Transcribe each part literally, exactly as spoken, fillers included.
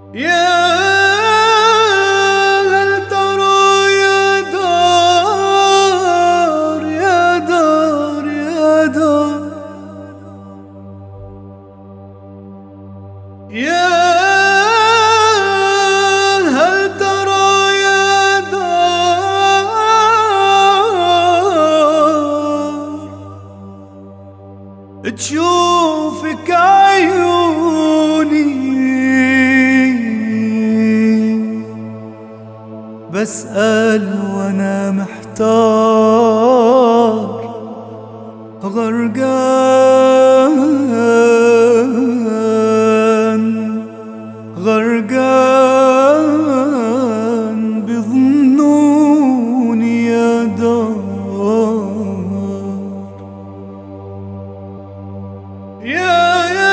يا هل ترى يا دار يا دار يا دار يا هل ترى يا دار تشوفك عيوني بسأل وانا محتار غرقان غرقان بظنوني يا دار يا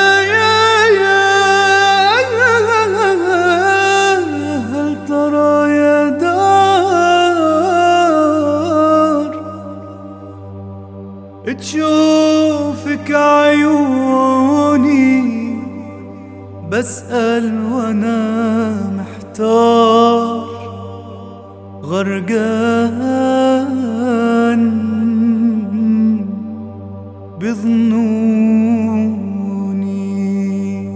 تشوفك عيوني بسأل وانا محتار غرقان بظنوني.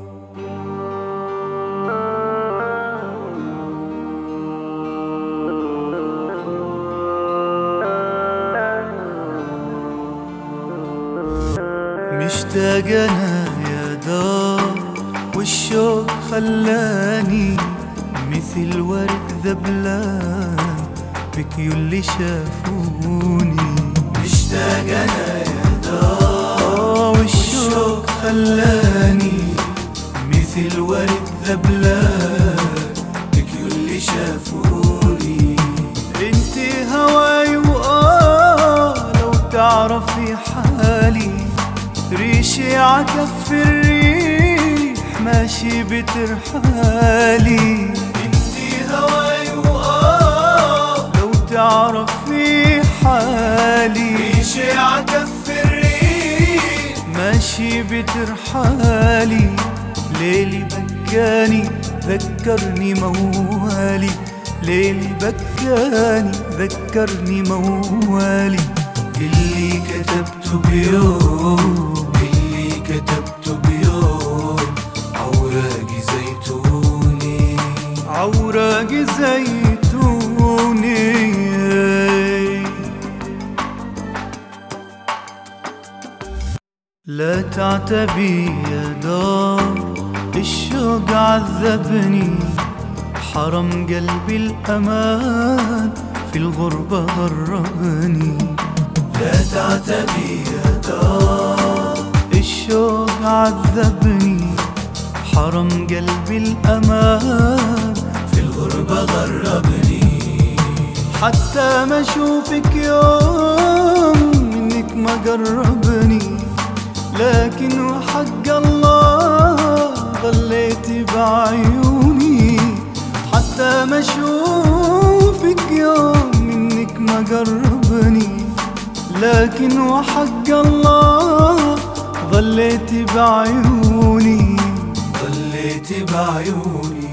مشتاق انا يا دار والشوق خلاني مثل ورد ذبلان بك يلي شافوني. مشتاق انا يا دار والشوق خلاني مثل ورد ذبلان بك يلي شافوني. انتي هواي وآه لو تعرفي حالي ريشي عكف الريح ماشي بترحالي. انتي هواي وآه لو تعرفي حالي ريشي عكف الريح ماشي بترحالي. ليلي بكاني ذكرني موالي ليلي بكاني ذكرني موالي. اللي كتبته بيوم اللي كتبته بيوم عوراقي زيتوني عوراقي زيتوني. لا تعتبي يا دار الشوق عذبني حرم قلبي الأمان في الغربة غربني. لا تعتبي يا دار الشوق عذبني حرم قلبي الأمان في الغربة غربني. حتى ما اشوفك يوم منك ما قربني لكن وحق الله ظليتي بعيوني. حتى ما اشوفك يوم منك ما قربني لكن وحق الله ظليتي بعيوني ظليتي بعيوني.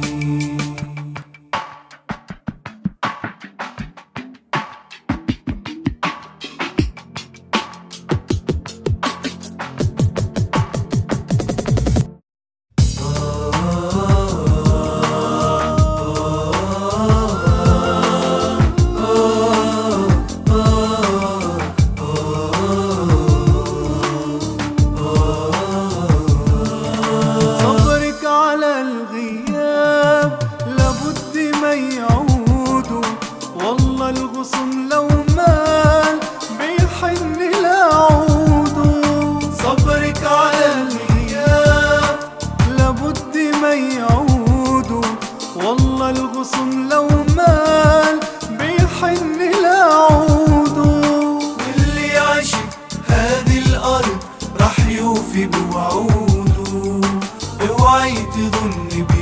الغصن لو مال بيحن لعوده. صبرك على الغياب لابد ما يعودوا. والله الغصن لو مال بيحن لعوده. واللي عشق هذه الأرض راح يوفي بوعوده. اوعي تظن بي